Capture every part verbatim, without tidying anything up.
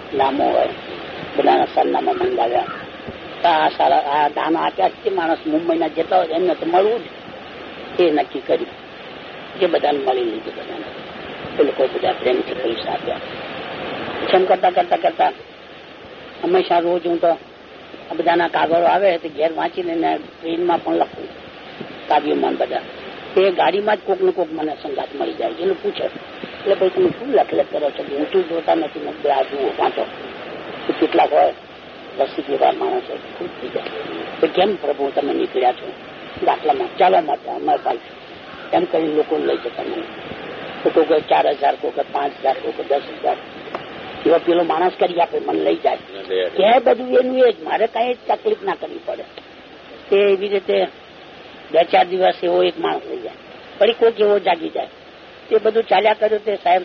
નામો હોય, બધાના સરનામા મંગાવ્યા. આ સારા આ દાન આપ્યા છે માણસ મુંબઈના જતા હોય એમને તો મળવું જ, એ નક્કી કર્યું કે બધાને મળી લીધું. બધાને એ લોકો બધા પ્રેમથી પૈસા આપ્યા. એમ કરતા કરતા કરતા હંમેશા રોજ હું તો આ બધાના કાગળો આવે તો ઘેર વાંચી લઈને ટ્રેનમાં પણ લખું, કાવ્યોમાં બધા. એ ગાડીમાં જ કોક ને કોક મને સંગાત મળી જાય, એનું પૂછે એટલે ભાઈ તમે શું લખ લખ કરો છો, ઊંચું જોતા નથી ને આ જુઓ વાંચો. કેટલાક હોય રસી જેવા માણસો ખુશ થઈ જાય, કેમ પ્રભુ તમે નીકળ્યા છો દાખલામાં, ચાલો માટે અમારે ભાઈ એમ કરી લોકો લઈ જતા મને. તો કોઈ ચાર હજાર કોઈ પાંચ હજાર કોઈ દસ હજાર એવા પેલો માણસ કરી આપે, મને લઈ જાય. ત્યાં બધું એનું એ જ, મારે કઈ તકલીફ ના કરવી પડે. તે એવી રીતે બે ચાર દિવસ એવો એક માણસ લઈ જાય, ફરી કોઈક એવો જાગી જાય. એ બધું ચાલ્યા કર્યું. તે સાહેબ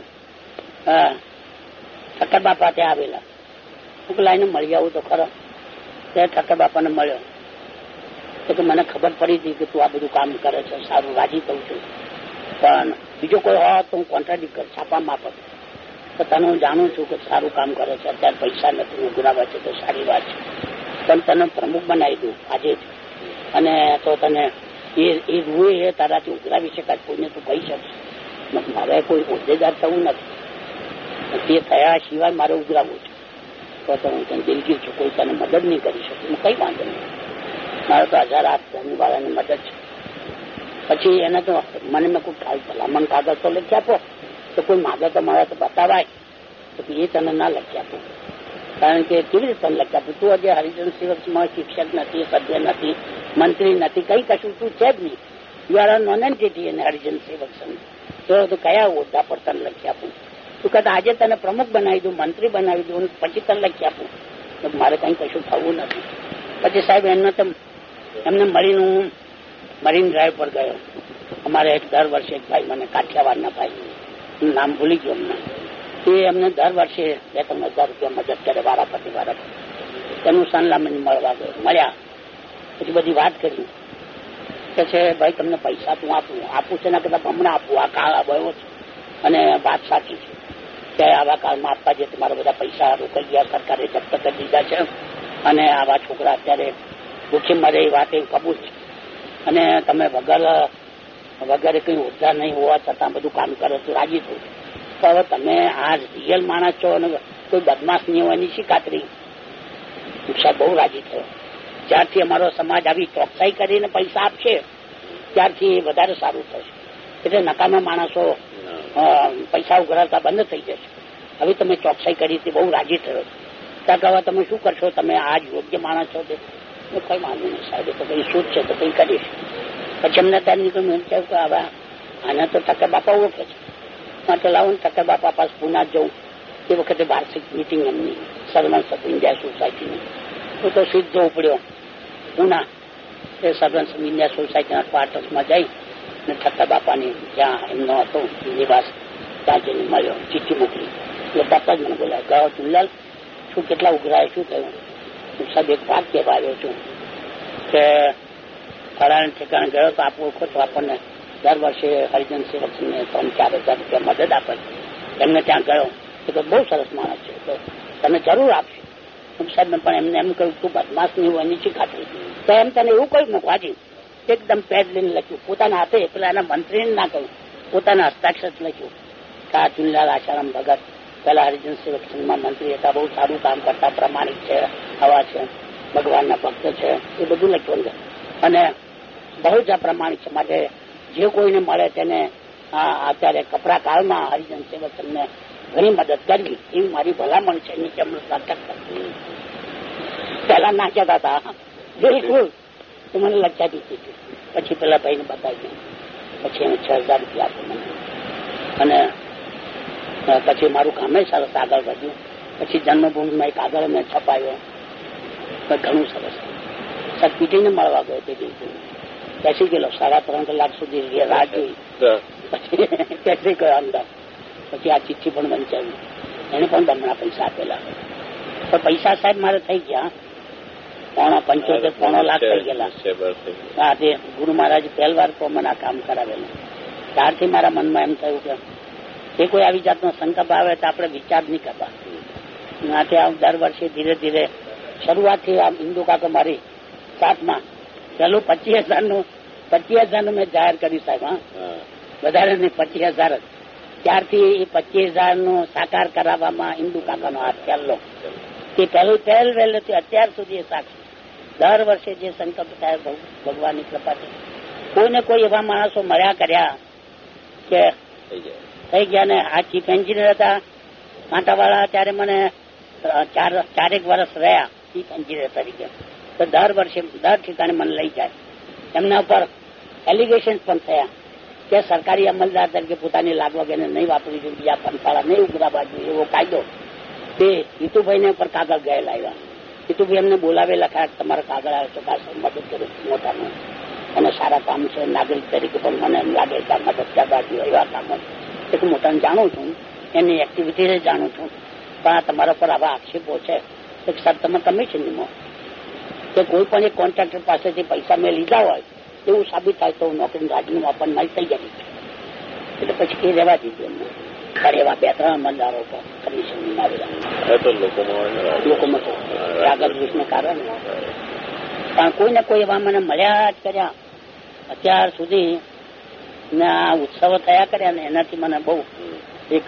ઠક્કર બાપા ત્યાં આવેલા, હું લાઈને મળી આવું તો ખરો. ત્યાં ઠક્કર બાપાને મળ્યો તો મને ખબર પડી હતી કે તું આ બધું કામ કરે છે, સારું રાજી થઉં છું, પણ બીજો કોઈ હોત તો હું કોન્ટ્રાડિક્ટ કર છાપામાં પણ. તો તને હું જાણું છું કે સારું કામ કરે છે, અત્યારે પૈસા નથી ઉઘરાવે છે તો સારી વાત છે, પણ તને પ્રમુખ બનાવી દઉં આજે જ, અને તો તને એ એ રૂએ એ તારાથી ઉઘરાવી શકાય, કોઈને તું કહી શકશે. મારે કોઈ હોદ્દેદાર થવું નથી, તે થયા સિવાય મારે ઉઘરાવવું છે. તો હું તને દિલગીર છું, કોઈ તને મદદ નહીં કરી શકું. હું કઈ વાંધો નહીં, મારે તો હજાર આઠ વાળાની મદદ છે. પછી એને તો મને મેં કોઈ ભલામણ કાગળ તો લખી આપો, તો કોઈ માગે તો મારે તો બતાવાય, તો એ તને ના લખી આપું. કારણ કે કેવી રીતે તને લખી આપું? તું આજે હરિજન સેવકમાં શિક્ષક નથી, સભ્ય નથી, મંત્રી નથી, કઈ કશું તું છે જ નહીં. યુ આર નોન એન્ટિટી અને હરિજન સેવક સંઘ. તો કયા હોદ્દા પર તને લખી આપું? તું કહેતા આજે તને પ્રમુખ બનાવી દઉં, મંત્રી બનાવી દઉં, પછી તને લખી આપું. તો મારે કઈ કશું થવું નથી. પછી સાહેબ એમને તો એમને મળીને હું મરીન ડ્રાઈવ પર ગયો. અમારે એક દર વર્ષે એક ભાઈ મને કાઠિયાવાડના ભાઈ, નામ ભૂલી ગયો એમને, એ એમને દર વર્ષે બે ત્રણ હજાર રૂપિયા મદદ કરે વારાફરતી વારાફરતી. એનું સલામતી મળવા ગયો, મળ્યા પછી બધી વાત કરી કે છે ભાઈ તમને પૈસા તું આપું આપું છે, એના કરતા હમણાં આપું, આ કાળ આવ્યો છે અને વાત સાચી છે કે આવા કાળમાં આપવા જે તમારા બધા પૈસા રોકાઈ ગયા, સરકારે જપ્ત કરી દીધા છે, અને આવા છોકરા અત્યારે ભૂખી મરે એ વાત એ કબૂલ છે, અને તમે વગર વગર કઈ હોદ્દા નહીં હોવા છતાં બધું કામ કરો તો રાજી થયું. તો હવે તમે આ રિયલ માણસ છો અને કોઈ બદમાશ નહીં હોવાની શી ખાતરી? સાહેબ બહુ રાજી થયો. જ્યારથી અમારો સમાજ આવી ચોકસાઈ કરીને પૈસા આપશે ત્યારથી વધારે સારું થશે. એટલે નકામા માણસો પૈસા ઉઘરાવતા બંધ થઈ જશે. હવે તમે ચોકસાઈ કરી તે બહુ રાજી થયો. ત્યાં કહવા તમે શું કરશો, તમે આ જ યોગ્ય માણસ છો? તે કઈ માનવું નહીં સાહેબ, તો કઈ શું છે તો કઈ કરીશ. પછી અમને ત્યાં નીકળ્યું એમ કહ્યું કે હવે આને તો ઠક્કર બાપા ઓળખે છે, માટે લાવો ને ઠક્કર બાપા પાસે પુના જવું. એ વખતે વાર્ષિક મિટિંગ એમની સર્વન્સ ઓફ ઇન્ડિયા સોસાયટીની. હું તો સીધો ઉપડ્યો પુના. એ સર્વન્સ ઓફ ઇન્ડિયા સોસાયટીના ક્વાર્ટર્સમાં જઈ ને ઠક્કર બાપાની જ્યાં એમનો હતો નિવાસ ત્યાં જઈને મળ્યો, ચિઠ્ઠી મોકલી. એટલે બાપા જ મને બોલાય, ગયો ચુનલાલ શું કેટલા ઉઘરાય, શું થયું? સાહેબ એક વાત કહેવા આવ્યો છું કે ફળાને ઠેકાણે ગયો તો આપ ઓળખો છો, આપણને દર વર્ષે હરિજન સેવકને ત્રણ ચાર હજાર રૂપિયા મદદ આપે. એમને ત્યાં ગયો તો બહુ સરસ માણસ છે, તો તમે જરૂર આપશો. સાહેબ પણ એમને એમ કહ્યું તું બદમાશ નહીં હોય એની શી ખાતરી? તો એમ તને એવું કહ્યું મૂકવાજી એકદમ પેડ લઈને લખ્યું, પોતાના હાથે, પેલા એના મંત્રીને ના કહ્યું, પોતાના હસ્તાક્ષર લખ્યું કે આ ચુનલાલ આશારામ ભગત પેલા હરિજન સેવક સંઘમાં મંત્રી હતા, બહુ સારું કામ કરતા, પ્રમાણિક છે, આવા છે, ભગવાનના ભક્ત છે, એ બધું લખ્યું. અને બહુ જ પ્રમાણિક છે, માટે જે કોઈને મળે તેને અત્યારે કપરા કાળમાં હરિજન સેવક સંઘને ઘણી મદદ કરવી એવી મારી ભલામણ છે. નીચે પેલા ના કહેતા હતા બિલકુલ, તો મને લজ্જા દીધી હતી. પછી પેલા ભાઈને બતાવી, પછી એને છ હજાર રૂપિયા આપ્યું મને, અને પછી મારું કામે સરસ આગળ વધ્યું. પછી જન્મભૂમિમાં એક આગળ મેં છપાયો, ઘણું સરસ. સદપીટીને મળવા ગયો તે બિલકુલ બેસી ગયેલો, સાડા ત્રણ કલાક સુધી રાહ જોઈ, પછી બેસી ગયો અંદર. પછી આ ચિઠ્ઠી પણ વંચાવી, એને પણ બમણા પૈસા આપેલા. પણ પૈસા સાહેબ મારે થઈ ગયા પોણા પંચોતેર પોણો લાખ થઈ ગયેલા. હા, તે ગુરુ મહારાજ પહેલવાર તો મને આ કામ કરાવેલું. ત્યારથી મારા મનમાં એમ થયું કે એ કોઈ આવી જાતનો સંકલ્પ આવે તો આપણે વિચાર નહીં કરતા, માટે આમ દર વર્ષે ધીરે ધીરે શરૂઆતથી આમ હિન્દુ કાકો મારી સાથમાં પેલું પચીસ હજાર નું પચીસ હજાર નું મેં જાહેર કર્યું સાહેબ. હા, વધારે નહીં, પચીસ હજાર જ. ત્યારથી એ પચીસ હજાર નું સાકાર કરાવવામાં હિન્દુ કાકાનો હાથ પહેલો તે પહેલું પહેલ વહેલેથી અત્યાર સુધી એ સાક્ષી. દર વર્ષે જે સંકલ્પ થાય ભગવાનની કૃપાથી કોઈને કોઈ એવા માણસો મળ્યા કર્યા કે થઈ ગયા ને. આ ચીફ એન્જિનિયર હતા કાંટાવાળા, ત્યારે મને ચાર ચારેક વર્ષ રહ્યા ચીફ એન્જિનિયર તરીકે. તો દર વર્ષે દર ઠેકાણે મને લઈ જાય. એમના ઉપર એલિગેશન પણ થયા કે સરકારી અમલદાર તરીકે પોતાની લાગ વગેરે નહીં વાપરવી જોઈએ, બીજા પંથાળા નહીં ઉઘરાવા જોઈએ, એવો કાયદો તે હિતુભાઈને પર કાગળ ગયેલા આવ્યા. હિતુભાઈ એમને બોલાવેલા ખરા, તમારા કાગળ આવે તો પાસે મદદ કરો મોટાનું અને સારા કામ છે. નાગરિક તરીકે પણ મને એમ લાગે કે મદદ કરવા જોઈએ એવા કામો. એક મોટાને જાણું છું, એની એક્ટિવિટી જાણું છું, પણ આ તમારા પર આવા આક્ષેપો છે કે સાહેબ તમે કમિશનમાં કે કોઈ પણ એક કોન્ટ્રાક્ટર પાસેથી પૈસા મેં લીધા હોય એવું સાબિત થાય તો નોકરી રાજીનામું આપણને મારી થઈ જાય. એટલે પછી એ રહેવા દીધું એમને. ત્યારે એવા બે ત્રણ અમલદારો કમિશન આવેલા લોકોમાં આગળ વિશને કારણે. પણ કોઈને કોઈ એવા મને મળ્યા જ કર્યા અત્યાર સુધી ને આ ઉત્સવો થયા કર્યા ને એનાથી મને બહુ એક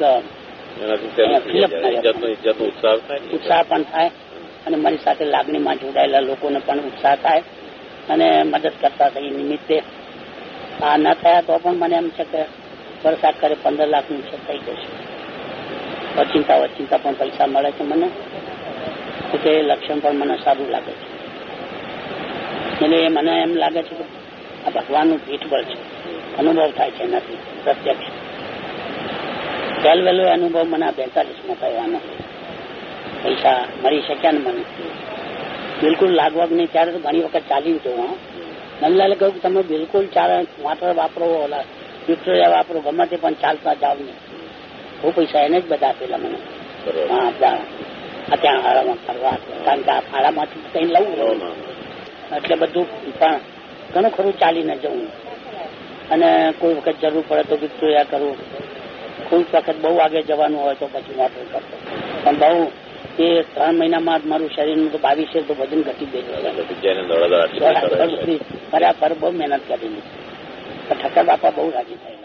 ઉત્સાહ પણ થાય અને મારી સાથે લાગણીમાં જોડાયેલા લોકોને પણ ઉત્સાહ થાય અને મદદ કરતા થઈ નિમિત્તે. આ ન થયા તો પણ મને એમ છે કે વરસાદ કરે પંદર લાખનું છે થઈ જશે. ઓચિંતા ઓચિંતા પણ પૈસા મળે છે મને, એટલે એ લક્ષણ પણ મને સારું લાગે છે. એટલે મને એમ લાગે છે કે આ ભગવાનનું પીઠબળ છે, અનુભવ થાય છે એનાથી પ્રત્યક્ષ. પહેલ વહેલો અનુભવ મને આ બેતાલીસમાં થવાનો. પૈસા મળી શક્યા ને મને બિલકુલ લાગવગ નહીં. ત્યારે તો ઘણી વખત ચાલી જવું. હા, નંદલાલે કહ્યું કે તમે બિલકુલ ચાલે મોટર વાપરો, ઓલા વિક્ટોરિયા વાપરો, ગમે તે પણ ચાલતા જાવ નહીં. બહુ પૈસા એને જ બધા આપેલા મને. હા, ત્યાં હારામાં ફરવા, કારણ કે આ ફાળામાંથી કઈ લઉં એટલે બધું પણ ઘણું ખરું ચાલીને જવું. અને કોઈ વખત જરૂર પડે તો વિક્ટોરિયા કરવું, કોઈ વખત બહુ આગળ જવાનું હોય તો પછી મોટર કરતો. પણ બહુ એ ત્રણ મહિનામાં મારું શરીરનું તો બાવીસે તો વજન ઘટી ગયું. બરાબર બહુ મહેનત કરેલી. ઠક્કર બાપા બહુ રાજી થયા.